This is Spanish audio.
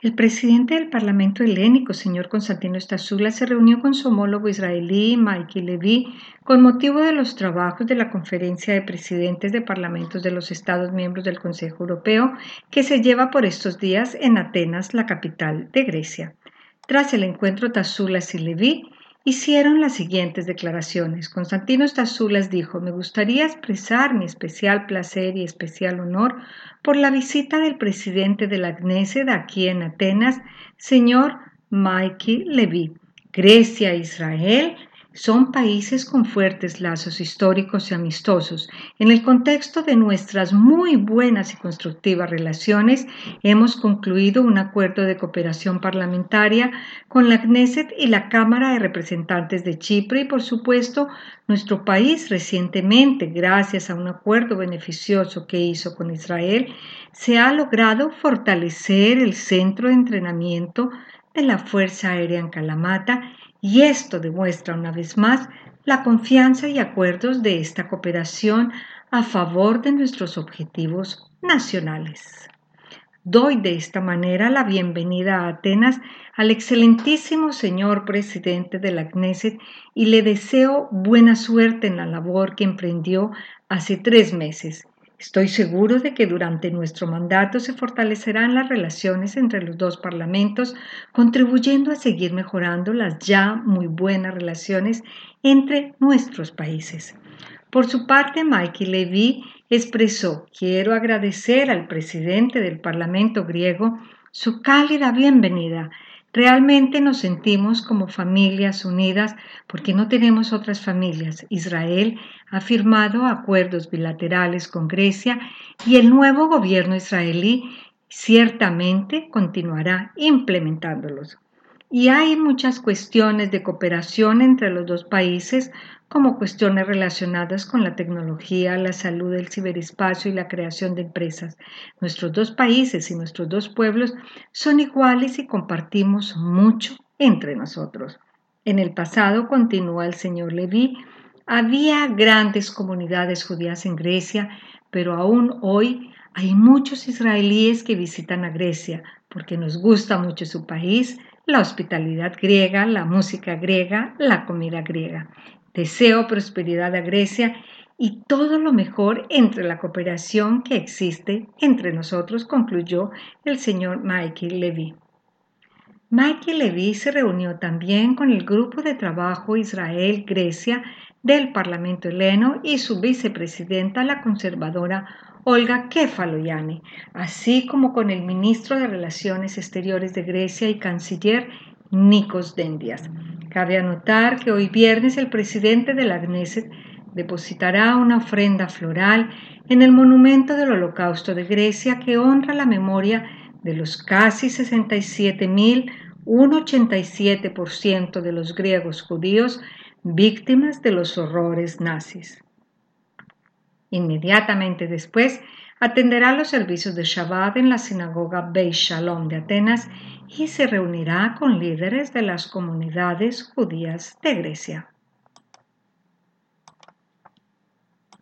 El presidente del Parlamento Helénico, señor Constantino Stasula, se reunió con su homólogo israelí, Mike Levy, con motivo de los trabajos de la Conferencia de Presidentes de Parlamentos de los Estados miembros del Consejo Europeo, que se lleva por estos días en Atenas, la capital de Grecia. Tras el encuentro, Stasoulas y Levy hicieron las siguientes declaraciones. Constantino Stasoulas dijo: "Me gustaría expresar mi especial placer y especial honor por la visita del presidente de la Knesset aquí en Atenas, señor Mike Levy. Grecia e Israel son países con fuertes lazos históricos y amistosos. En el contexto de nuestras muy buenas y constructivas relaciones, hemos concluido un acuerdo de cooperación parlamentaria con la Knesset y la Cámara de Representantes de Chipre y, por supuesto, nuestro país recientemente, gracias a un acuerdo beneficioso que hizo con Israel, se ha logrado fortalecer el centro de entrenamiento de la Fuerza Aérea en Kalamata, y esto demuestra una vez más la confianza y acuerdos de esta cooperación a favor de nuestros objetivos nacionales. Doy de esta manera la bienvenida a Atenas al excelentísimo señor presidente de la Knesset y le deseo buena suerte en la labor que emprendió hace 3 meses. Estoy seguro de que durante nuestro mandato se fortalecerán las relaciones entre los dos parlamentos, contribuyendo a seguir mejorando las ya muy buenas relaciones entre nuestros países". Por su parte, Mike Levy expresó: "Quiero agradecer al presidente del Parlamento griego su cálida bienvenida. Realmente nos sentimos como familias unidas porque no tenemos otras familias. Israel ha firmado acuerdos bilaterales con Grecia y el nuevo gobierno israelí ciertamente continuará implementándolos. Y hay muchas cuestiones de cooperación entre los dos países, como cuestiones relacionadas con la tecnología, la salud, el ciberespacio y la creación de empresas. Nuestros dos países y nuestros dos pueblos son iguales y compartimos mucho entre nosotros". En el pasado, continúa el señor Levy, había grandes comunidades judías en Grecia, pero aún hoy hay muchos israelíes que visitan a Grecia porque nos gusta mucho su país, la hospitalidad griega, la música griega, la comida griega. Deseo prosperidad a Grecia y todo lo mejor entre la cooperación que existe entre nosotros, concluyó el señor Mike Levy. Mike Levy se reunió también con el grupo de trabajo Israel-Grecia del Parlamento heleno y su vicepresidenta, la conservadora Olga Kefalogianni, así como con el ministro de Relaciones Exteriores de Grecia y canciller Nikos Dendias. Cabe anotar que hoy viernes el presidente de la Knesset depositará una ofrenda floral en el monumento del Holocausto de Grecia, que honra la memoria de los casi 67.000, un 87% de los griegos judíos víctimas de los horrores nazis. Inmediatamente después atenderá los servicios de Shabbat en la sinagoga Beis Shalom de Atenas y se reunirá con líderes de las comunidades judías de Grecia.